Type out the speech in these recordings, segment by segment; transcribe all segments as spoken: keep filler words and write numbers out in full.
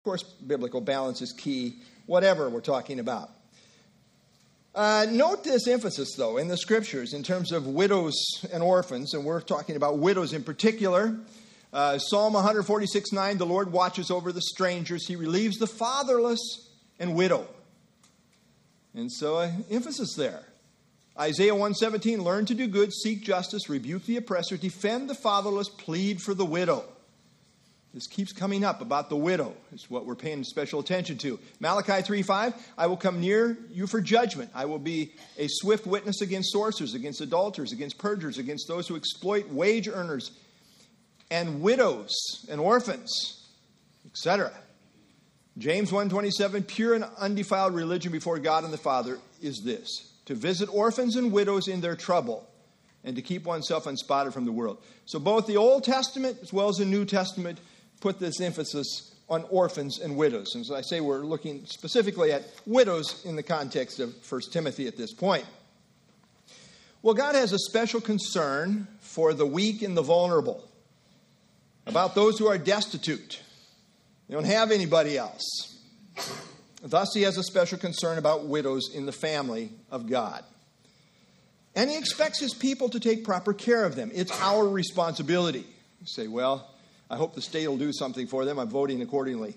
Of course, biblical balance is key, whatever we're talking about. Uh, note this emphasis, though, in the Scriptures in terms of widows and orphans, and we're talking about widows in particular. Uh, Psalm one forty-six nine, the Lord watches over the strangers. He relieves the fatherless and widow. And so, uh, emphasis there. Isaiah one seventeen, learn to do good, seek justice, rebuke the oppressor, defend the fatherless, plead for the widow. This keeps coming up about the widow. It's what we're paying special attention to. Malachi three five, I will come near you for judgment. I will be a swift witness against sorcerers, against adulterers, against perjurers, against those who exploit wage earners and widows and orphans, et cetera. James one twenty-seven, pure and undefiled religion before God and the Father is this, to visit orphans and widows in their trouble and to keep oneself unspotted from the world. So both the Old Testament as well as the New Testament put this emphasis on orphans and widows. And as I say, we're looking specifically at widows in the context of First Timothy at this point. Well, God has a special concern for the weak and the vulnerable, about those who are destitute. They don't have anybody else. Thus, he has a special concern about widows in the family of God. And he expects his people to take proper care of them. It's our responsibility. You say, well, I hope the state will do something for them. I'm voting accordingly.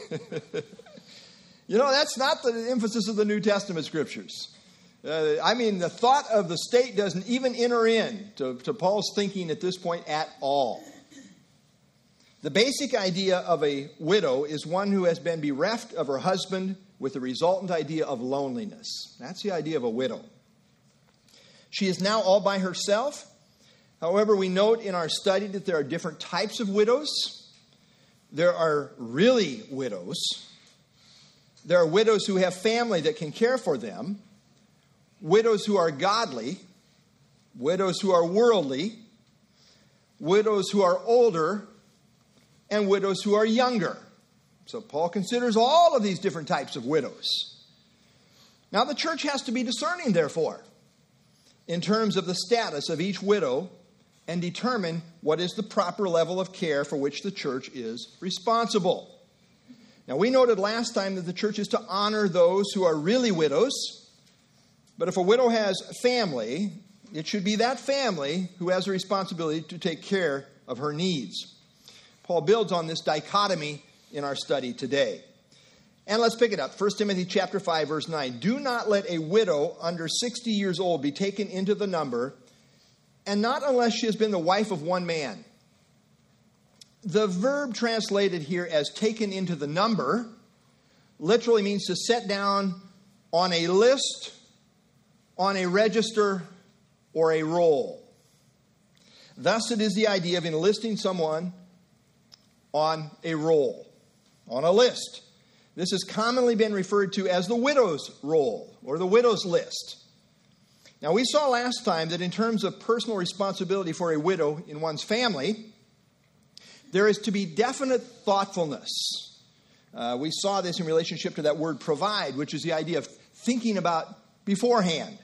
You know, that's not the emphasis of the New Testament Scriptures. Uh, I mean, the thought of the state doesn't even enter in to, to Paul's thinking at this point at all. The basic idea of a widow is one who has been bereft of her husband with the resultant idea of loneliness. That's the idea of a widow. She is now all by herself. However, we note in our study that there are different types of widows. There are really widows. There are widows who have family that can care for them. Widows who are godly. Widows who are worldly. Widows who are older. And widows who are younger. So Paul considers all of these different types of widows. Now the church has to be discerning, therefore, in terms of the status of each widow and determine what is the proper level of care for which the church is responsible. Now, we noted last time that the church is to honor those who are really widows, but if a widow has family, it should be that family who has a responsibility to take care of her needs. Paul builds on this dichotomy in our study today. And let's pick it up. First Timothy chapter five, verse nine. Do not let a widow under sixty years old be taken into the number, and not unless she has been the wife of one man. The verb translated here as taken into the number literally means to set down on a list, on a register, or a roll. Thus, it is the idea of enlisting someone on a roll, on a list. This has commonly been referred to as the widow's roll or the widow's list. Now, we saw last time that in terms of personal responsibility for a widow in one's family, there is to be definite thoughtfulness. Uh, we saw this in relationship to that word provide, which is the idea of thinking about beforehand.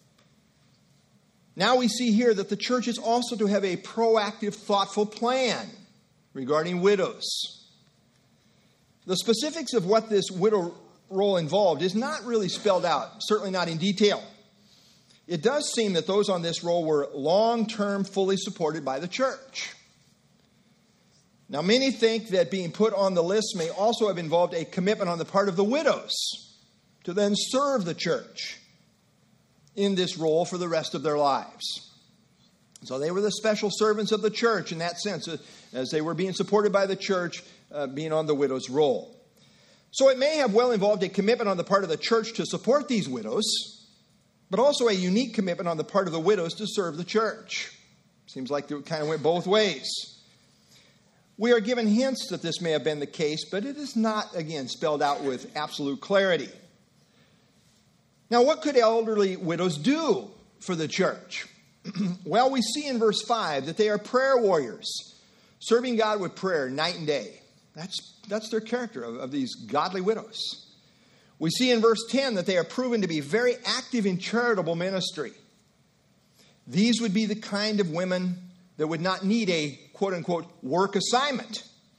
Now we see here that the church is also to have a proactive, thoughtful plan regarding widows. The specifics of what this widow role involved is not really spelled out, certainly not in detail. It does seem that those on this role were long-term fully supported by the church. Now, many think that being put on the list may also have involved a commitment on the part of the widows to then serve the church in this role for the rest of their lives. So they were the special servants of the church in that sense, as they were being supported by the church, uh, being on the widow's roll. So it may have well involved a commitment on the part of the church to support these widows, but also a unique commitment on the part of the widows to serve the church. Seems like it kind of went both ways. We are given hints that this may have been the case, but it is not, again, spelled out with absolute clarity. Now, what could elderly widows do for the church? Well, we see in verse five that they are prayer warriors, serving God with prayer night and day. That's, that's their character of, of these godly widows. We see in verse ten that they are proven to be very active in charitable ministry. These would be the kind of women that would not need a quote-unquote work assignment.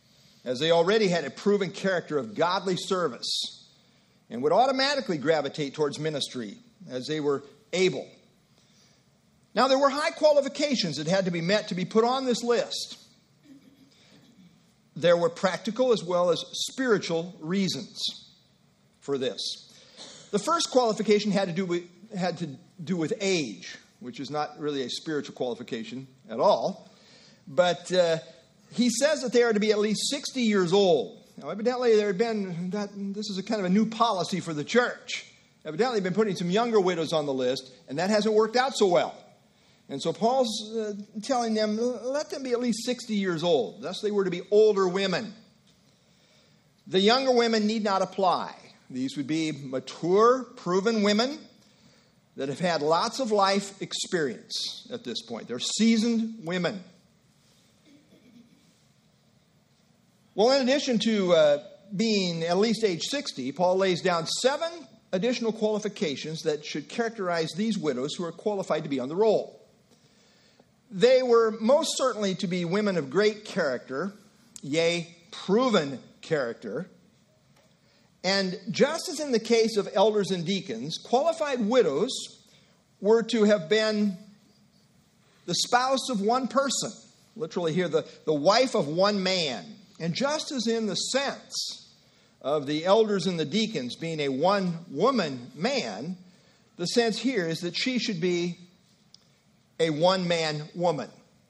as they already had a proven character of godly service and would automatically gravitate towards ministry as they were able. Now, there were high qualifications that had to be met to be put on this list. There were practical as well as spiritual reasons for this. The first qualification had to do with, had to do with age, which is not really a spiritual qualification at all. But uh, he says that they are to be at least sixty years old. Now, evidently, there had been, that, this is a kind of a new policy for the church. Evidently, they've been putting some younger widows on the list, and that hasn't worked out so well. And so Paul's uh, telling them, let them be at least sixty years old. Thus, they were to be older women. The younger women need not apply. These would be mature, proven women that have had lots of life experience at this point. They're seasoned women. Well, in addition to uh, being at least age sixty, Paul lays down seven additional qualifications that should characterize these widows who are qualified to be on the roll. They were most certainly to be women of great character, yea, proven character. And just as in the case of elders and deacons, qualified widows were to have been the spouse of one person. Literally here, the, the wife of one man. And just as in the sense of the elders and the deacons being a one-woman man, the sense here is that she should be a one-man woman.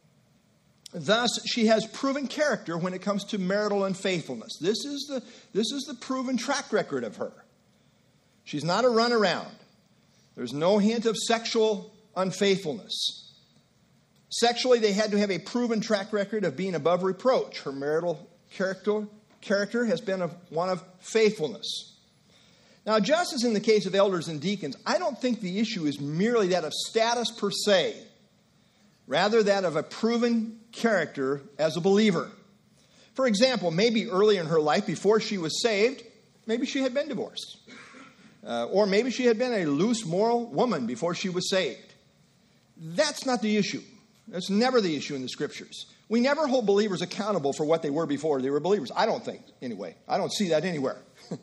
Thus, she has proven character when it comes to marital unfaithfulness. This is the, this is the proven track record of her. She's not a runaround. There's no hint of sexual unfaithfulness. Sexually, they had to have a proven track record of being above reproach. Her marital character, character has been of, one of faithfulness. Now, just as in the case of elders and deacons, I don't think the issue is merely that of status per se, rather that of a proven character as a believer. For example, maybe early in her life, before she was saved, maybe she had been divorced. Uh, or maybe she had been a loose moral woman before she was saved. That's not the issue. That's never the issue in the Scriptures. We never hold believers accountable for what they were before they were believers. I don't think, anyway. I don't see that anywhere.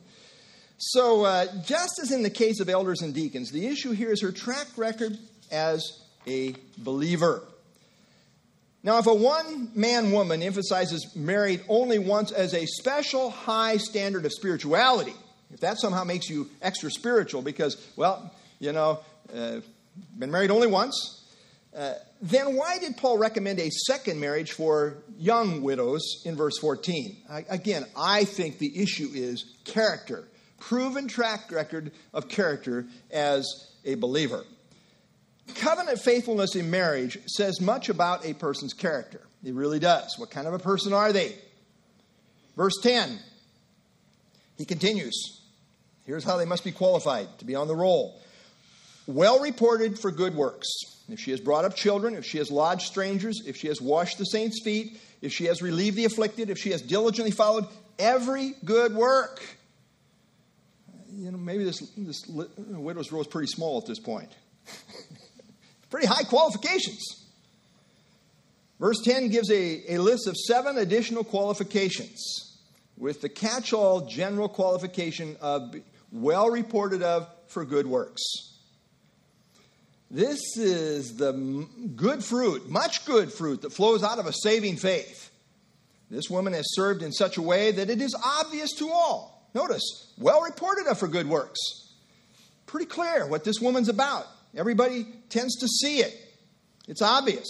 So, uh, just as in the case of elders and deacons, the issue here is her track record as a believer. Now, if a one-man woman emphasizes married only once as a special high standard of spirituality, if that somehow makes you extra spiritual because, well, you know, uh, been married only once, uh, then why did Paul recommend a second marriage for young widows in verse fourteen? I, again, I think the issue is character, proven track record of character as a believer. Covenant faithfulness in marriage says much about a person's character. It really does. What kind of a person are they? Verse ten, he continues. Here's how they must be qualified to be on the roll. Well reported for good works. If she has brought up children, if she has lodged strangers, if she has washed the saints' feet, if she has relieved the afflicted, if she has diligently followed every good work. You know, maybe this, this widow's row is pretty small at this point. Pretty high qualifications. Verse ten gives a, a list of seven additional qualifications with the catch-all general qualification of well reported of for good works. This is the good fruit, much good fruit that flows out of a saving faith. This woman has served in such a way that it is obvious to all. Notice, well reported of for good works. Pretty clear what this woman's about. Everybody tends to see it. It's obvious.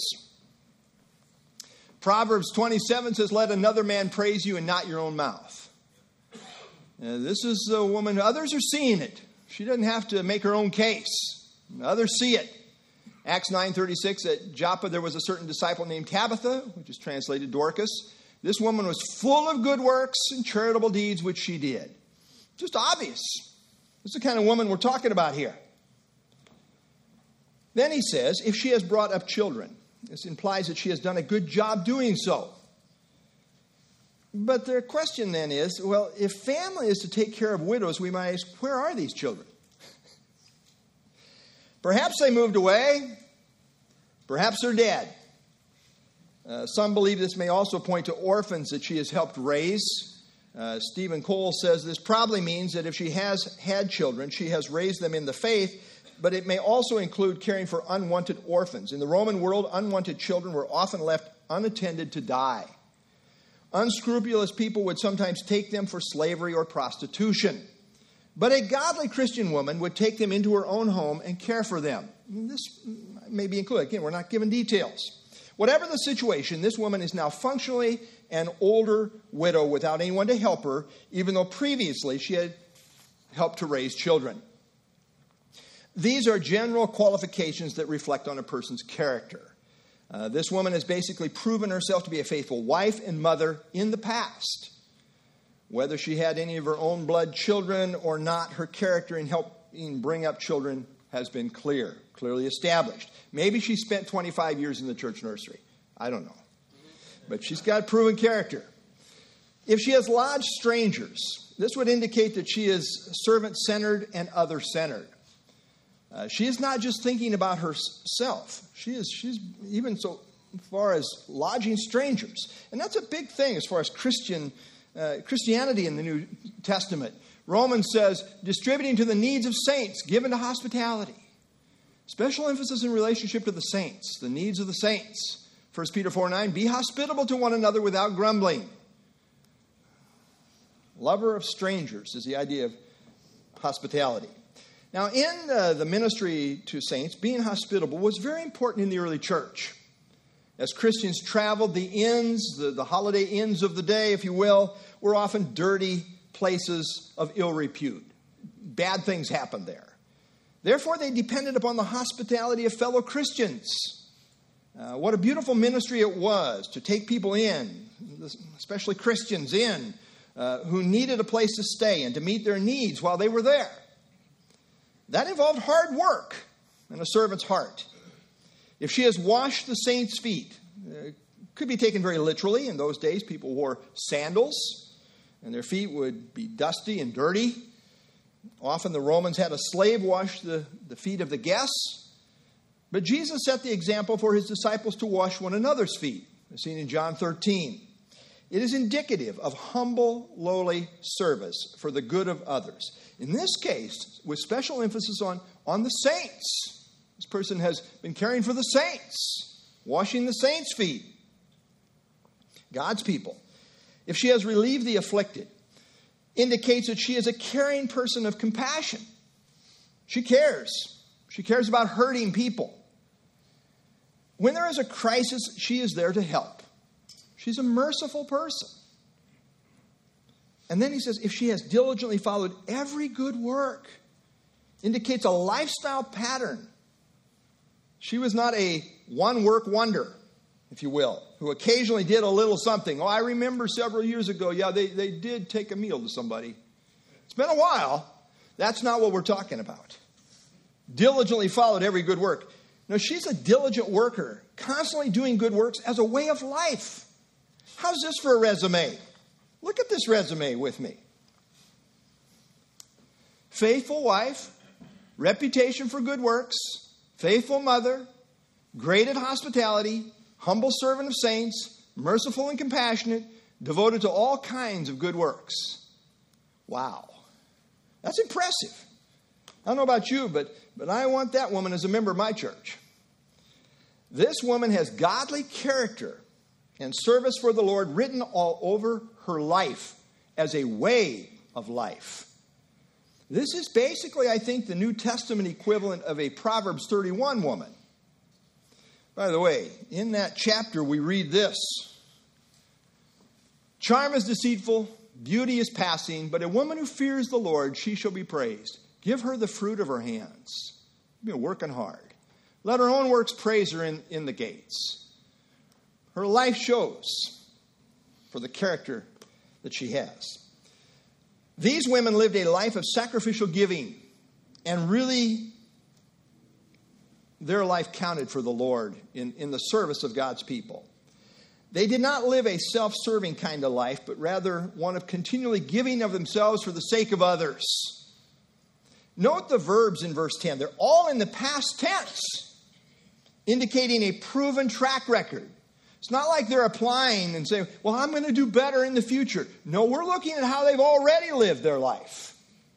Proverbs twenty-seven says, let another man praise you and not your own mouth. Uh, this is a woman, others are seeing it. She doesn't have to make her own case. Others see it. Acts nine thirty-six, at Joppa there was a certain disciple named Tabitha, which is translated Dorcas. This woman was full of good works and charitable deeds which she did. Just obvious. This is the kind of woman we're talking about here. Then he says, if she has brought up children, this implies that she has done a good job doing so. But the question then is, well, if family is to take care of widows, we might ask, where are these children? Perhaps they moved away. Perhaps they're dead. Uh, some believe this may also point to orphans that she has helped raise. Uh, Stephen Cole says this probably means that if she has had children, she has raised them in the faith, but it may also include caring for unwanted orphans. In the Roman world, unwanted children were often left unattended to die. Unscrupulous people would sometimes take them for slavery or prostitution. But a godly Christian woman would take them into her own home and care for them. This may be included. Again, we're not given details. Whatever the situation, this woman is now functionally an older widow without anyone to help her, even though previously she had helped to raise children. These are general qualifications that reflect on a person's character. Uh, this woman has basically proven herself to be a faithful wife and mother in the past. Whether she had any of her own blood children or not, her character in helping bring up children has been clear, clearly established. Maybe she spent twenty-five years in the church nursery. I don't know. But she's got proven character. If she has lodged strangers, this would indicate that she is servant-centered and other-centered. Uh, she is not just thinking about herself. She is, she's even so far as lodging strangers. And that's a big thing as far as Christian uh, Christianity in the New Testament. Romans says, distributing to the needs of saints, given to hospitality. Special emphasis in relationship to the saints, the needs of the saints. First Peter four nine, be hospitable to one another without grumbling. Lover of strangers is the idea of hospitality. Now, in uh, the ministry to saints, being hospitable was very important in the early church. As Christians traveled, the inns, the, the holiday inns of the day, if you will, were often dirty places of ill repute. Bad things happened there. Therefore, they depended upon the hospitality of fellow Christians. Uh, what a beautiful ministry it was to take people in, especially Christians in, uh, who needed a place to stay and to meet their needs while they were there. That involved hard work and a servant's heart. If she has washed the saints' feet, it could be taken very literally. In those days, people wore sandals, and their feet would be dusty and dirty. Often the Romans had a slave wash the, the feet of the guests. But Jesus set the example for his disciples to wash one another's feet, as seen in John thirteen. It is indicative of humble, lowly service for the good of others. In this case, with special emphasis on, on the saints. This person has been caring for the saints, washing the saints' feet. God's people. If she has relieved the afflicted, indicates that she is a caring person of compassion. She cares. She cares about hurting people. When there is a crisis, she is there to help. She's a merciful person. And then he says, if she has diligently followed every good work, indicates a lifestyle pattern. She was not a one-work wonder, if you will, who occasionally did a little something. Oh, I remember several years ago, yeah, they, they did take a meal to somebody. It's been a while. That's not what we're talking about. Diligently followed every good work. No, she's a diligent worker, constantly doing good works as a way of life. How's this for a resume? Look at this resume with me. Faithful wife, reputation for good works, faithful mother, great at hospitality, humble servant of saints, merciful and compassionate, devoted to all kinds of good works. Wow. That's impressive. I don't know about you, but, but I want that woman as a member of my church. This woman has godly character and service for the Lord written all over her life as a way of life. This is basically, I think, the New Testament equivalent of a Proverbs thirty-one woman. By the way, in that chapter we read this. Charm is deceitful, beauty is passing, but a woman who fears the Lord, she shall be praised. Give her the fruit of her hands. She's been working hard. Let her own works praise her in, in the gates. Her life shows for the character that she has. These women lived a life of sacrificial giving, and really their life counted for the Lord in, in the service of God's people. They did not live a self-serving kind of life, but rather one of continually giving of themselves for the sake of others. Note the verbs in verse ten. They're all in the past tense, indicating a proven track record. It's not like they're applying and saying, well, I'm going to do better in the future. No, we're looking at how they've already lived their life.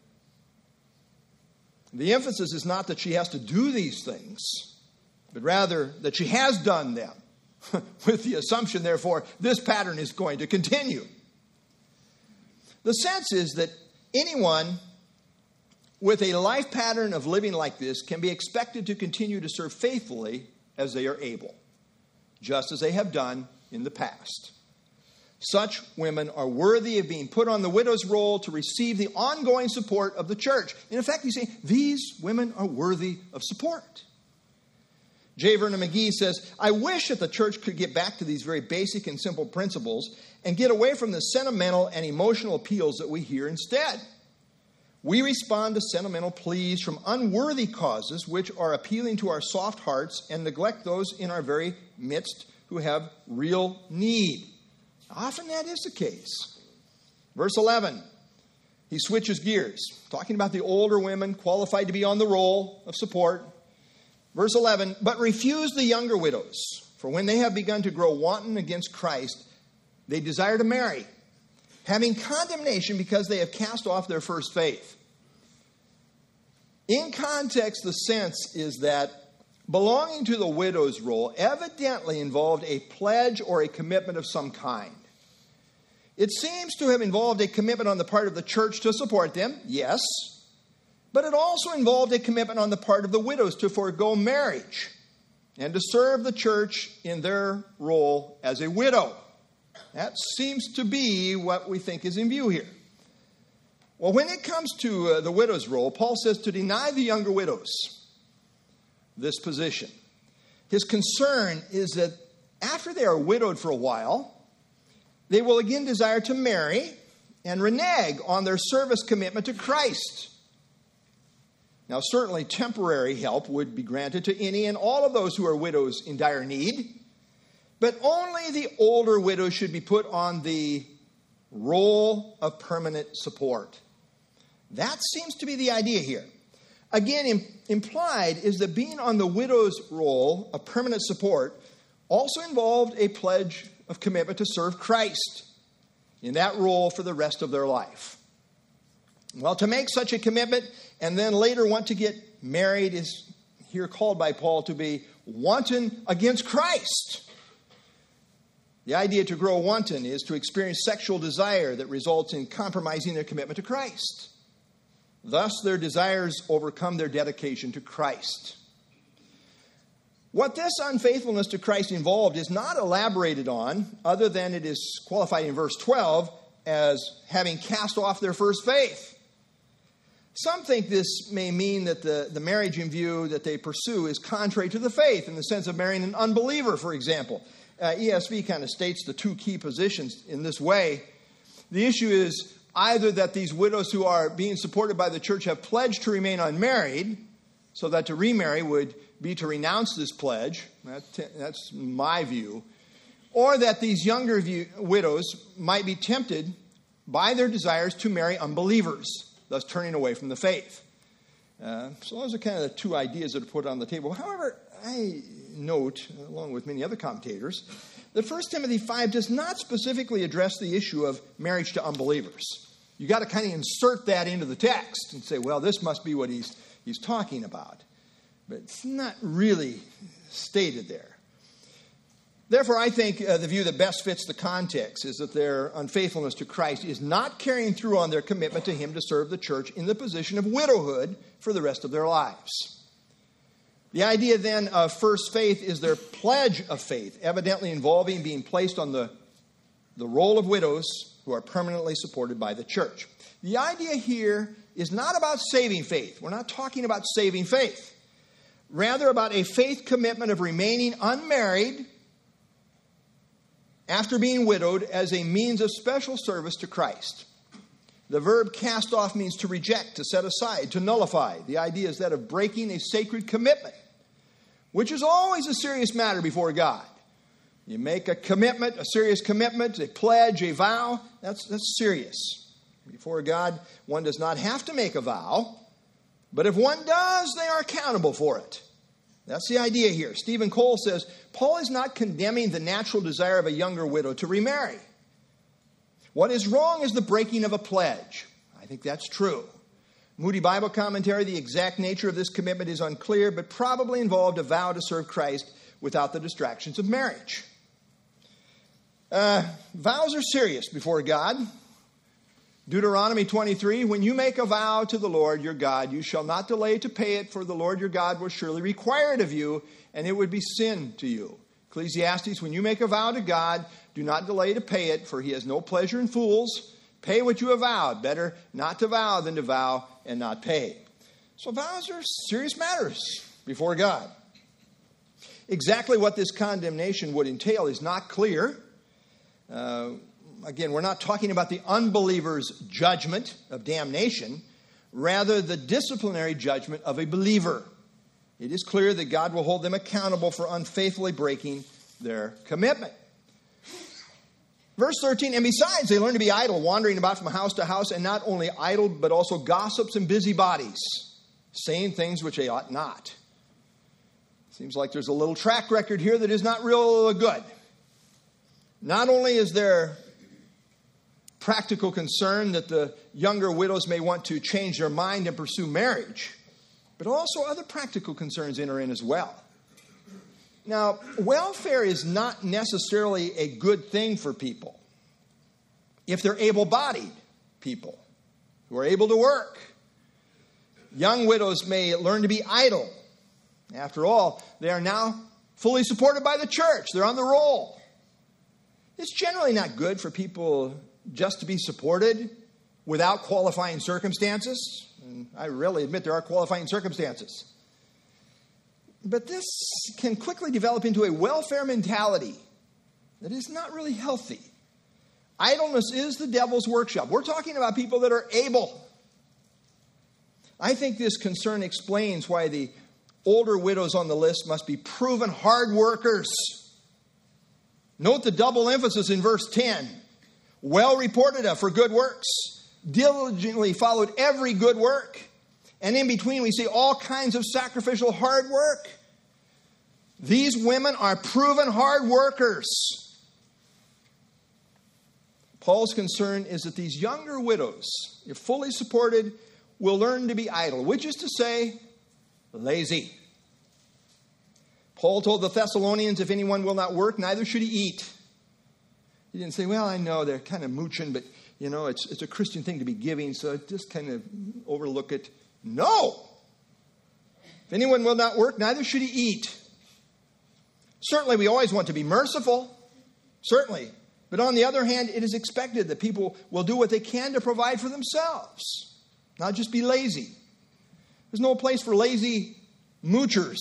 The emphasis is not that she has to do these things, but rather that she has done them, with the assumption, therefore, this pattern is going to continue. The sense is that anyone with a life pattern of living like this can be expected to continue to serve faithfully as they are able, just as they have done in the past. Such women are worthy of being put on the widow's roll to receive the ongoing support of the church. In effect, he's saying these women are worthy of support. J. Vernon McGee says, I wish that the church could get back to these very basic and simple principles and get away from the sentimental and emotional appeals that we hear instead. We respond to sentimental pleas from unworthy causes which are appealing to our soft hearts and neglect those in our very midst who have real need. Often that is the case. Verse eleven, he switches gears, talking about the older women qualified to be on the roll of support. Verse eleven, but refuse the younger widows, for when they have begun to grow wanton against Christ, they desire to marry, having condemnation because they have cast off their first faith. In context, the sense is that belonging to the widow's roll evidently involved a pledge or a commitment of some kind. It seems to have involved a commitment on the part of the church to support them, yes, but it also involved a commitment on the part of the widows to forego marriage and to serve the church in their role as a widow. That seems to be what we think is in view here. Well, when it comes to uh, the widow's role, Paul says to deny the younger widows this position. His concern is that after they are widowed for a while, they will again desire to marry and renege on their service commitment to Christ. Now, certainly temporary help would be granted to any and all of those who are widows in dire need, but only the older widows should be put on the roll of permanent support. That seems to be the idea here. Again, im- implied is that being on the widow's roll of permanent support also involved a pledge of commitment to serve Christ in that role for the rest of their life. Well, to make such a commitment and then later want to get married is here called by Paul to be wanton against Christ. The idea to grow wanton is to experience sexual desire that results in compromising their commitment to Christ. Thus, their desires overcome their dedication to Christ. What this unfaithfulness to Christ involved is not elaborated on, other than it is qualified in verse twelve as having cast off their first faith. Some think this may mean that the, the marriage in view that they pursue is contrary to the faith, in the sense of marrying an unbeliever, for example. Uh, E S V kind of states the two key positions in this way. The issue is either that these widows who are being supported by the church have pledged to remain unmarried, so that to remarry would be to renounce this pledge. That, that's my view. Or that these younger view, widows might be tempted by their desires to marry unbelievers, thus turning away from the faith. Uh, so those are kind of the two ideas that are put on the table. However, I note, along with many other commentators, that First Timothy five does not specifically address the issue of marriage to unbelievers. You've got to kind of insert that into the text and say, well, this must be what he's, he's talking about. But it's not really stated there. Therefore, I think uh, the view that best fits the context is that their unfaithfulness to Christ is not carrying through on their commitment to him to serve the church in the position of widowhood for the rest of their lives. The idea then of first faith is their pledge of faith, evidently involving being placed on the, the roll of widows who are permanently supported by the church. The idea here is not about saving faith. We're not talking about saving faith. Rather about a faith commitment of remaining unmarried after being widowed as a means of special service to Christ. The verb cast off means to reject, to set aside, to nullify. The idea is that of breaking a sacred commitment, which is always a serious matter before God. You make a commitment, a serious commitment, a pledge, a vow, that's, that's serious. Before God, one does not have to make a vow, but if one does, they are accountable for it. That's the idea here. Stephen Cole says, Paul is not condemning the natural desire of a younger widow to remarry. What is wrong is the breaking of a pledge. I think that's true. Moody Bible Commentary, the exact nature of this commitment is unclear, but probably involved a vow to serve Christ without the distractions of marriage. Uh, vows are serious before God. Deuteronomy twenty-three, when you make a vow to the Lord your God, you shall not delay to pay it, for the Lord your God will surely require it of you, and it would be sin to you. Ecclesiastes, when you make a vow to God, do not delay to pay it, for he has no pleasure in fools. Pay what you have vowed. Better not to vow than to vow and not pay. So vows are serious matters before God. Exactly what this condemnation would entail is not clear. Uh, again, we're not talking about the unbeliever's judgment of damnation, rather the disciplinary judgment of a believer. It is clear that God will hold them accountable for unfaithfully breaking their commitment. Verse thirteen, and besides, they learn to be idle, wandering about from house to house, and not only idle, but also gossips and busybodies, saying things which they ought not. Seems like there's a little track record here that is not real good. Not only is there practical concern that the younger widows may want to change their mind and pursue marriage, but also other practical concerns enter in as well. Now, welfare is not necessarily a good thing for people if they're able-bodied people who are able to work. Young widows may learn to be idle. After all, they are now fully supported by the church. They're on the roll. It's generally not good for people just to be supported without qualifying circumstances. And I really admit there are qualifying circumstances. But this can quickly develop into a welfare mentality that is not really healthy. Idleness is the devil's workshop. We're talking about people that are able. I think this concern explains why the older widows on the list must be proven hard workers. Note the double emphasis in verse ten. Well reported of for good works. Diligently followed every good work. And in between we see all kinds of sacrificial hard work. These women are proven hard workers. Paul's concern is that these younger widows, if fully supported, will learn to be idle, which is to say, lazy. Paul told the Thessalonians, if anyone will not work, neither should he eat. He didn't say, well, I know they're kind of mooching, but, you know, it's, it's a Christian thing to be giving, so just kind of overlook it. No! If anyone will not work, neither should he eat. Certainly, we always want to be merciful. Certainly. But on the other hand, it is expected that people will do what they can to provide for themselves, not just be lazy. There's no place for lazy moochers.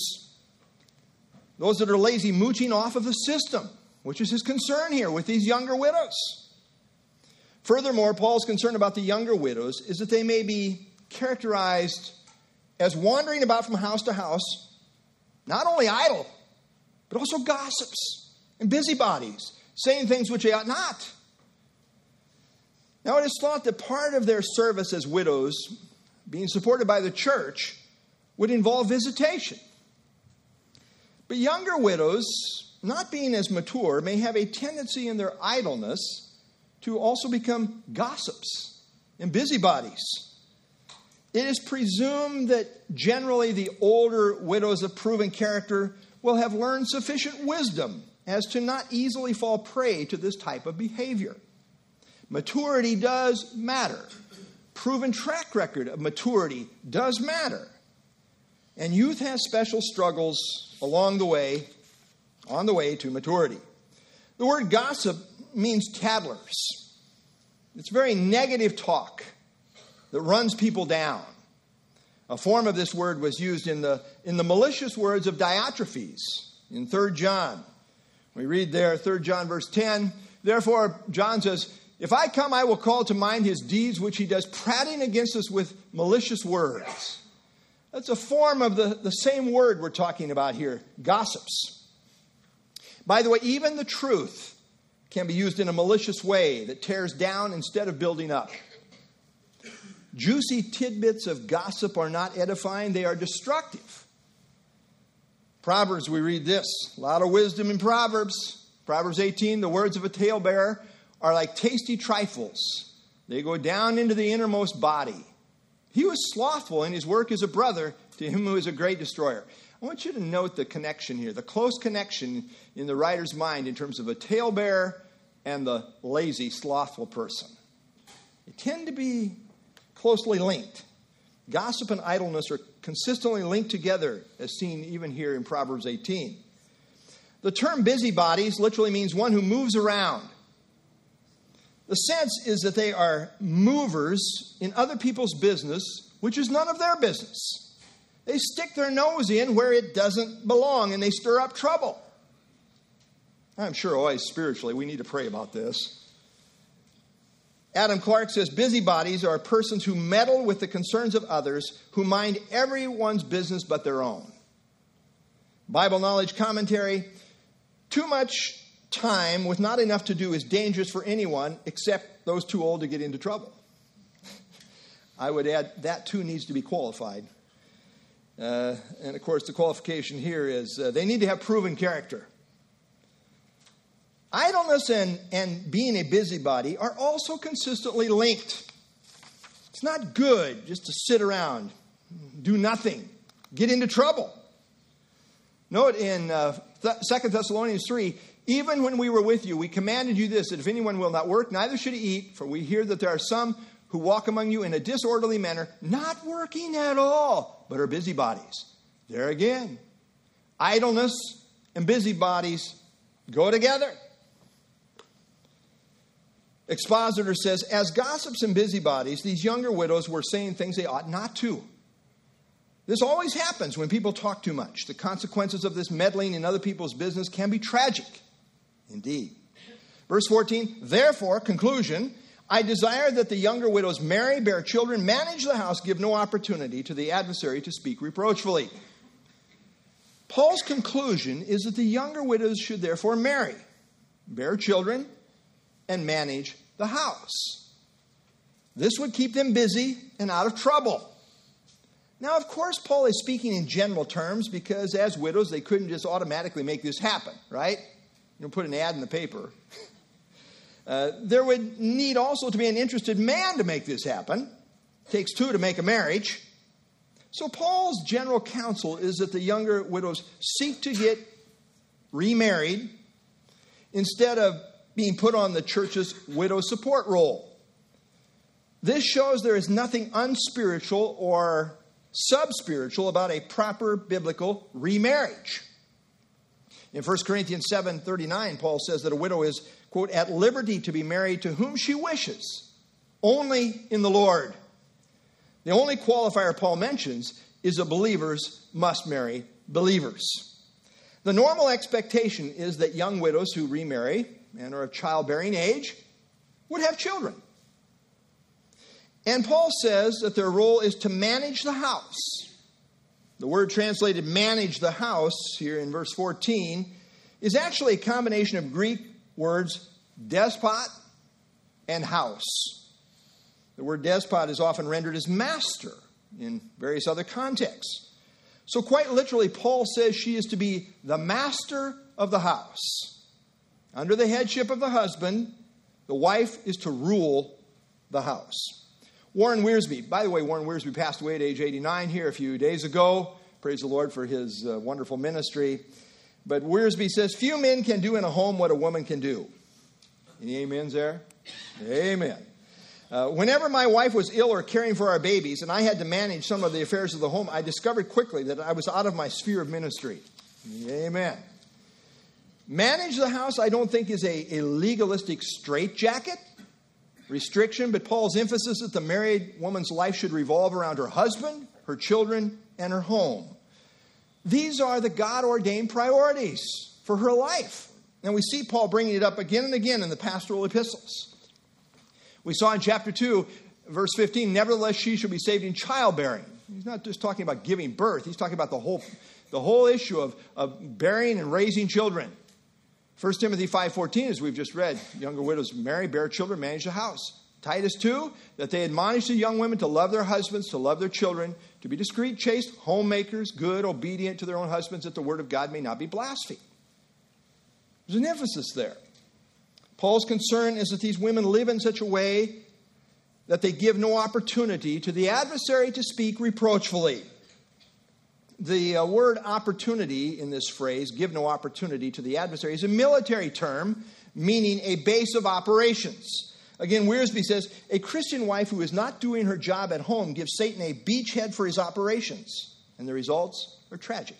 Those that are lazy mooching off of the system, which is his concern here with these younger widows. Furthermore, Paul's concern about the younger widows is that they may be characterized as wandering about from house to house, not only idle, but also gossips and busybodies, saying things which they ought not. Now, it is thought that part of their service as widows, being supported by the church, would involve visitation. But younger widows, not being as mature, may have a tendency in their idleness to also become gossips and busybodies. It is presumed that generally the older widows of proven character will have learned sufficient wisdom as to not easily fall prey to this type of behavior. Maturity does matter. Proven track record of maturity does matter. And youth has special struggles along the way, on the way to maturity. The word gossip means tattlers. It's very negative talk that runs people down. A form of this word was used in the, in the malicious words of Diotrephes in Third John. We read there, Third John verse ten, therefore, John says, if I come, I will call to mind his deeds which he does, prating against us with malicious words. That's a form of the, the same word we're talking about here, gossips. By the way, even the truth can be used in a malicious way that tears down instead of building up. Juicy tidbits of gossip are not edifying, they are destructive. Proverbs, we read this. A lot of wisdom in Proverbs. Proverbs eighteen, the words of a talebearer are like tasty trifles. They go down into the innermost body. He was slothful, and his work is a brother to him who is a great destroyer. I want you to note the connection here, the close connection in the writer's mind in terms of a talebearer and the lazy, slothful person. They tend to be closely linked. Gossip and idleness are consistently linked together, as seen even here in Proverbs eighteen. The term busybodies literally means one who moves around. The sense is that they are movers in other people's business, which is none of their business. They stick their nose in where it doesn't belong, and they stir up trouble. I'm sure always spiritually we need to pray about this. Adam Clark says, busybodies are persons who meddle with the concerns of others, who mind everyone's business but their own. Bible Knowledge Commentary, too much time with not enough to do is dangerous for anyone except those too old to get into trouble. I would add that too needs to be qualified. Uh, and of course the qualification here is uh, they need to have proven character. Idleness and, and being a busybody are also consistently linked. It's not good just to sit around, do nothing, get into trouble. Note in uh, Th- Second Thessalonians three, even when we were with you, we commanded you this, that if anyone will not work, neither should he eat, for we hear that there are some who walk among you in a disorderly manner, not working at all, but are busybodies. There again, idleness and busybodies go together. Expositor says, as gossips and busybodies, these younger widows were saying things they ought not to. This always happens when people talk too much. The consequences of this meddling in other people's business can be tragic. Indeed. Verse fourteen, therefore, conclusion, I desire that the younger widows marry, bear children, manage the house, give no opportunity to the adversary to speak reproachfully. Paul's conclusion is that the younger widows should therefore marry, bear children, and manage the house. This would keep them busy and out of trouble. Now, of course, Paul is speaking in general terms because as widows, they couldn't just automatically make this happen, right? You don't put an ad in the paper. Uh, there would need also to be an interested man to make this happen. It takes two to make a marriage. So Paul's general counsel is that the younger widows seek to get remarried instead of being put on the church's widow support roll. This shows there is nothing unspiritual or sub-spiritual about a proper biblical remarriage. In First Corinthians seven thirty-nine, Paul says that a widow is, quote, at liberty to be married to whom she wishes, only in the Lord. The only qualifier Paul mentions is that believers must marry believers. The normal expectation is that young widows who remarry and are of childbearing age would have children. And Paul says that their role is to manage the house. The word translated manage the house here in verse fourteen is actually a combination of Greek words despot and house. The word despot is often rendered as master in various other contexts. So quite literally, Paul says she is to be the master of the house. Under the headship of the husband, the wife is to rule the house. Warren Wiersbe, by the way, Warren Wiersbe passed away at age eighty-nine here a few days ago. Praise the Lord for his uh, wonderful ministry. But Wiersbe says, few men can do in a home what a woman can do. Any amens there? Amen. Uh, whenever my wife was ill or caring for our babies, and I had to manage some of the affairs of the home, I discovered quickly that I was out of my sphere of ministry. Amen. Manage the house, I don't think, is a, a legalistic straitjacket restriction, but Paul's emphasis that the married woman's life should revolve around her husband, her children, and her home. These are the God-ordained priorities for her life. And we see Paul bringing it up again and again in the pastoral epistles. We saw in chapter two, verse fifteen, nevertheless she shall be saved in childbearing. He's not just talking about giving birth. He's talking about the whole, the whole issue of, of bearing and raising children. First Timothy five fourteen, as we've just read, younger widows marry, bear children, manage the house. Titus two, that they admonish the young women to love their husbands, to love their children, to be discreet, chaste, homemakers, good, obedient to their own husbands, that the word of God may not be blasphemed. There's an emphasis there. Paul's concern is that these women live in such a way that they give no opportunity to the adversary to speak reproachfully. The uh, word opportunity in this phrase, give no opportunity to the adversary, is a military term meaning a base of operations. Again, Wiersbe says, a Christian wife who is not doing her job at home gives Satan a beachhead for his operations, and the results are tragic.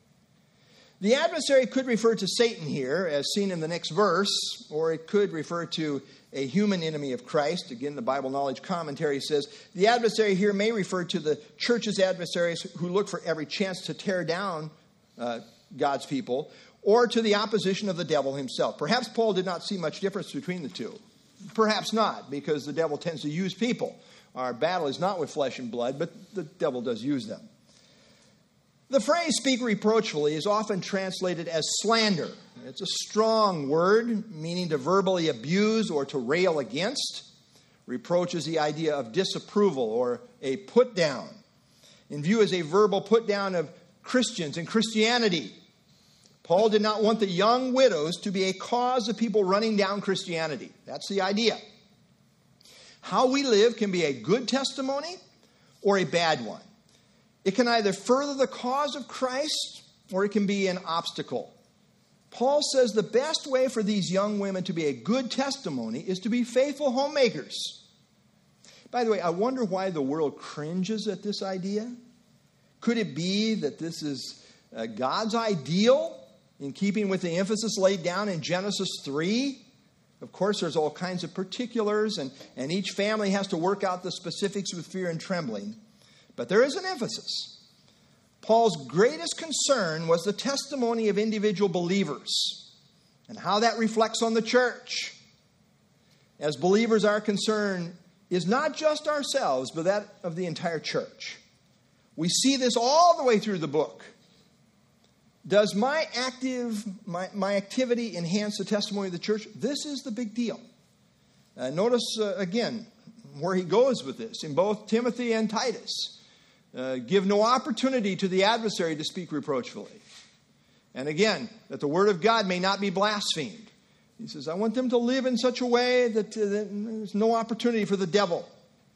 The adversary could refer to Satan here, as seen in the next verse, or it could refer to a human enemy of Christ. Again, the Bible Knowledge Commentary says, the adversary here may refer to the church's adversaries who look for every chance to tear down uh, God's people, or to the opposition of the devil himself. Perhaps Paul did not see much difference between the two. Perhaps not, because the devil tends to use people. Our battle is not with flesh and blood, but the devil does use them. The phrase speak reproachfully is often translated as slander. It's a strong word, meaning to verbally abuse or to rail against. Reproach is the idea of disapproval or a put down, in view as a verbal put down of Christians and Christianity. Paul did not want the young widows to be a cause of people running down Christianity. That's the idea. How we live can be a good testimony or a bad one. It can either further the cause of Christ or it can be an obstacle. Paul says the best way for these young women to be a good testimony is to be faithful homemakers. By the way, I wonder why the world cringes at this idea. Could it be that this is uh, God's ideal? In keeping with the emphasis laid down in Genesis three, of course, there's all kinds of particulars, and, and each family has to work out the specifics with fear and trembling. But there is an emphasis. Paul's greatest concern was the testimony of individual believers and how that reflects on the church. As believers, our concern is not just ourselves, but that of the entire church. We see this all the way through the book. Does my active, my, my activity enhance the testimony of the church? This is the big deal. Uh, notice, uh, again, where he goes with this in both Timothy and Titus. Uh, give no opportunity to the adversary to speak reproachfully. And again, that the word of God may not be blasphemed. He says, I want them to live in such a way that, uh, that there's no opportunity for the devil.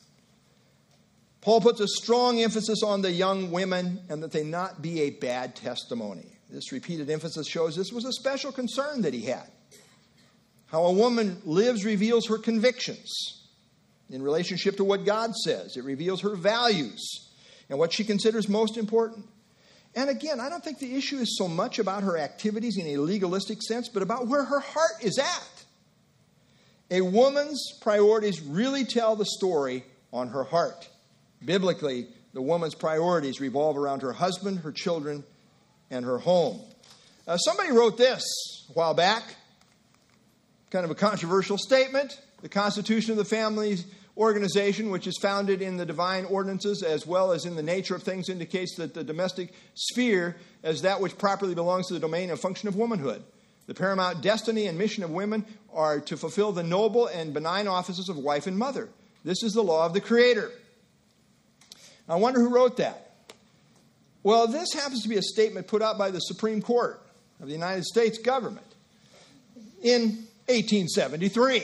Paul puts a strong emphasis on the young women and that they not be a bad testimony. This repeated emphasis shows this was a special concern that he had. How a woman lives reveals her convictions in relationship to what God says. It reveals her values and what she considers most important. And again, I don't think the issue is so much about her activities in a legalistic sense, but about where her heart is at. A woman's priorities really tell the story on her heart. Biblically, the woman's priorities revolve around her husband, her children, and her home. Uh, somebody wrote this a while back, kind of a controversial statement. The Constitution of the Family Organization, which is founded in the divine ordinances as well as in the nature of things, indicates that the domestic sphere as that which properly belongs to the domain and function of womanhood. The paramount destiny and mission of women are to fulfill the noble and benign offices of wife and mother. This is the law of the Creator. I wonder who wrote that. Well, this happens to be a statement put out by the Supreme Court of the United States government in eighteen seventy-three.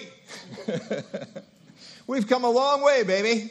We've come a long way, baby.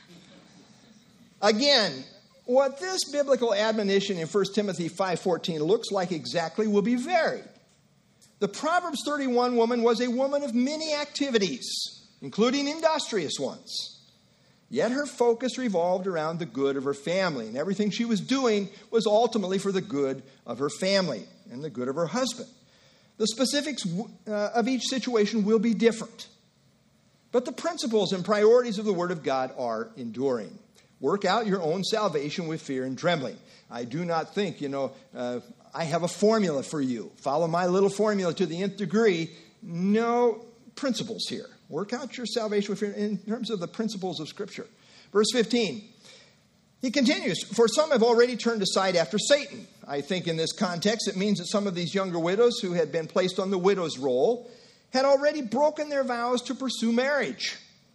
Again, what this biblical admonition in First Timothy five fourteen looks like exactly will be varied. The Proverbs thirty-one woman was a woman of many activities, including industrious ones. Yet her focus revolved around the good of her family, and everything she was doing was ultimately for the good of her family and the good of her husband. The specifics uh, of each situation will be different, but the principles and priorities of the Word of God are enduring. Work out your own salvation with fear and trembling. I do not think, you know, uh, I have a formula for you. Follow my little formula to the nth degree. No principles here. Work out your salvation with fear in terms of the principles of Scripture. Verse fifteen, he continues, for some have already turned aside after Satan. I think in this context it means that some of these younger widows who had been placed on the widow's roll had already broken their vows to pursue marriage.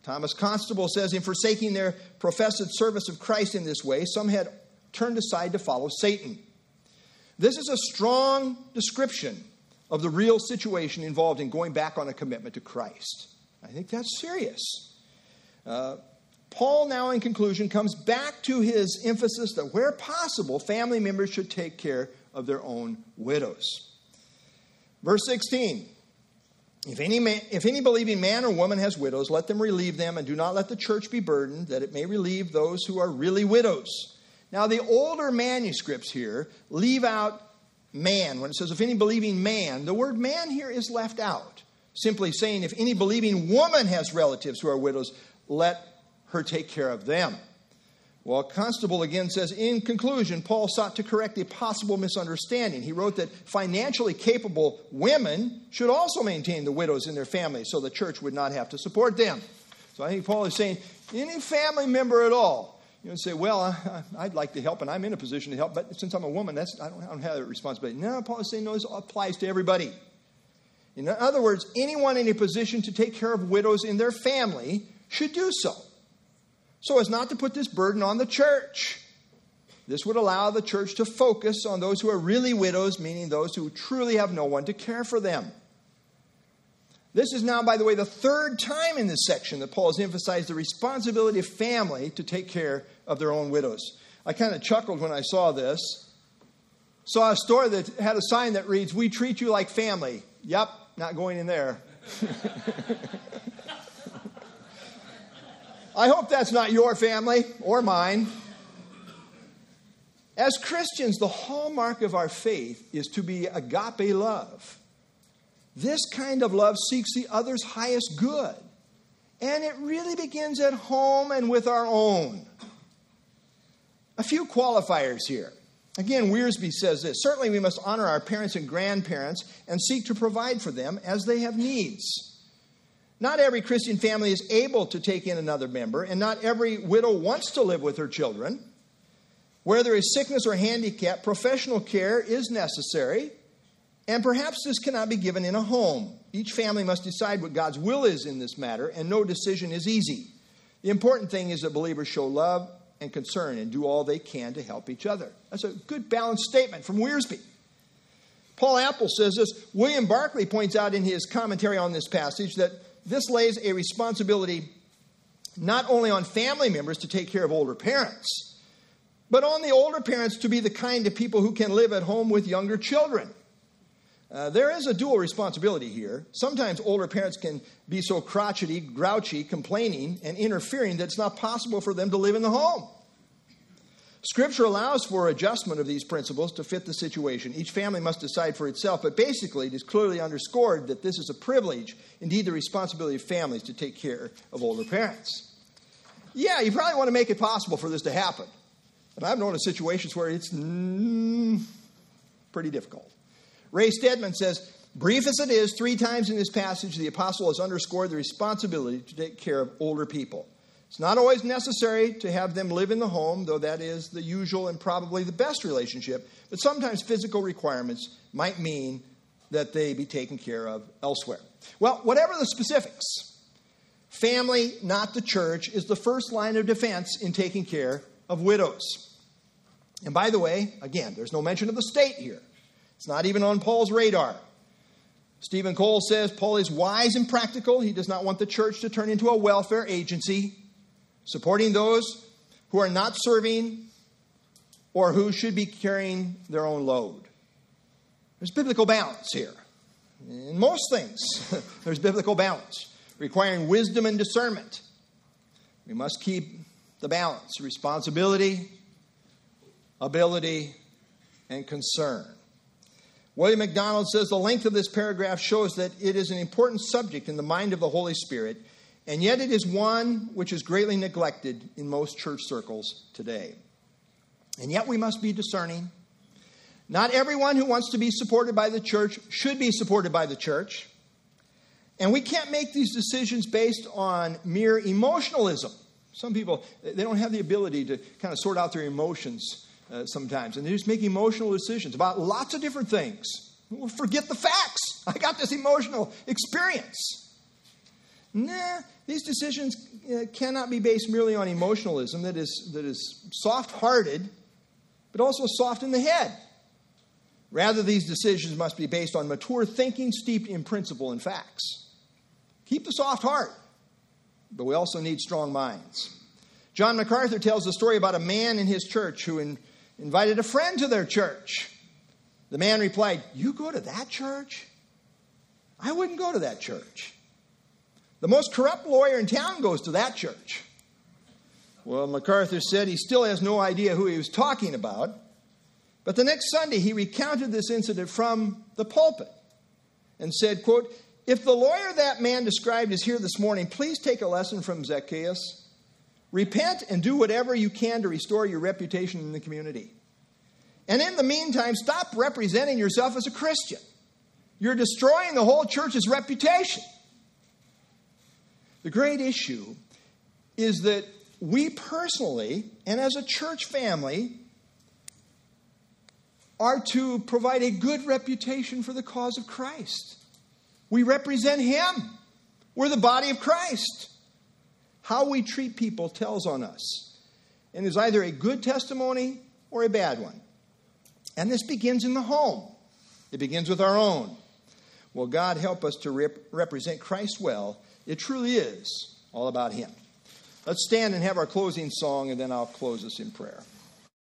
Thomas Constable says, in forsaking their professed service of Christ in this way, some had turned aside to follow Satan. This is a strong description of the real situation involved in going back on a commitment to Christ. I think that's serious. Uh, Paul now, in conclusion, comes back to his emphasis that where possible, family members should take care of their own widows. Verse sixteen, if any, man, if any believing man or woman has widows, let them relieve them, and do not let the church be burdened, that it may relieve those who are really widows. Now, the older manuscripts here leave out man. When it says, if any believing man, the word man here is left out. Simply saying, if any believing woman has relatives who are widows, let her take care of them. Well, Constable again says, in conclusion, Paul sought to correct a possible misunderstanding. He wrote that financially capable women should also maintain the widows in their families so the church would not have to support them. So I think Paul is saying, any family member at all, you know, say, well, I, I'd like to help, and I'm in a position to help, but since I'm a woman, that's I don't, I don't have that responsibility. No, Paul is saying, no, this applies to everybody. In other words, anyone in a position to take care of widows in their family should do so, so as not to put this burden on the church. This would allow the church to focus on those who are really widows, meaning those who truly have no one to care for them. This is now, by the way, the third time in this section that Paul has emphasized the responsibility of family to take care of their own widows. I kind of chuckled when I saw this. Saw a store that had a sign that reads, "We treat you like family." Yep, not going in there. I hope that's not your family or mine. As Christians, the hallmark of our faith is to be agape love. This kind of love seeks the other's highest good. And it really begins at home and with our own. A few qualifiers here. Again, Wiersbe says this, certainly we must honor our parents and grandparents and seek to provide for them as they have needs. Not every Christian family is able to take in another member, and not every widow wants to live with her children. Where there is sickness or handicap, professional care is necessary. And perhaps this cannot be given in a home. Each family must decide what God's will is in this matter, and no decision is easy. The important thing is that believers show love and concern and do all they can to help each other. That's a good balanced statement from Wiersbe. Paul Apple says this. William Barclay points out in his commentary on this passage that this lays a responsibility not only on family members to take care of older parents, but on the older parents to be the kind of people who can live at home with younger children. Uh, there is a dual responsibility here. Sometimes older parents can be so crotchety, grouchy, complaining, and interfering that it's not possible for them to live in the home. Scripture allows for adjustment of these principles to fit the situation. Each family must decide for itself, but basically it is clearly underscored that this is a privilege, indeed the responsibility of families to take care of older parents. Yeah, you probably want to make it possible for this to happen. And I've known of situations where it's mm, pretty difficult. Ray Stedman says, brief as it is, three times in this passage, the apostle has underscored the responsibility to take care of older people. It's not always necessary to have them live in the home, though that is the usual and probably the best relationship. But sometimes physical requirements might mean that they be taken care of elsewhere. Well, whatever the specifics, family, not the church, is the first line of defense in taking care of widows. And by the way, again, there's no mention of the state here. It's not even on Paul's radar. Stephen Cole says Paul is wise and practical. He does not want the church to turn into a welfare agency, supporting those who are not serving or who should be carrying their own load. There's biblical balance here. In most things, there's biblical balance, requiring wisdom and discernment. We must keep the balance, responsibility, ability, and concern. William MacDonald says the length of this paragraph shows that it is an important subject in the mind of the Holy Spirit, and yet it is one which is greatly neglected in most church circles today. And yet we must be discerning. Not everyone who wants to be supported by the church should be supported by the church. And we can't make these decisions based on mere emotionalism. Some people, they don't have the ability to kind of sort out their emotions Uh, sometimes, and they just make emotional decisions about lots of different things. Well, forget the facts. I got this emotional experience. Nah, These decisions uh, cannot be based merely on emotionalism that is, that is soft-hearted, but also soft in the head. Rather, these decisions must be based on mature thinking steeped in principle and facts. Keep the soft heart, but we also need strong minds. John MacArthur tells the story about a man in his church who in, invited a friend to their church. The man replied, "You go to that church? I wouldn't go to that church. The most corrupt lawyer in town goes to that church." Well, MacArthur said he still has no idea who he was talking about. But the next Sunday, he recounted this incident from the pulpit and said, quote, "If the lawyer that man described is here this morning, please take a lesson from Zacchaeus. Repent and do whatever you can to restore your reputation in the community. And in the meantime, stop representing yourself as a Christian. You're destroying the whole church's reputation." The great issue is that we personally, and as a church family, are to provide a good reputation for the cause of Christ. We represent Him. We're the body of Christ. How we treat people tells on us, and is either a good testimony or a bad one. And this begins in the home. It begins with our own. Will God help us to rep- represent Christ well? It truly is all about Him. Let's stand and have our closing song, and then I'll close us in prayer.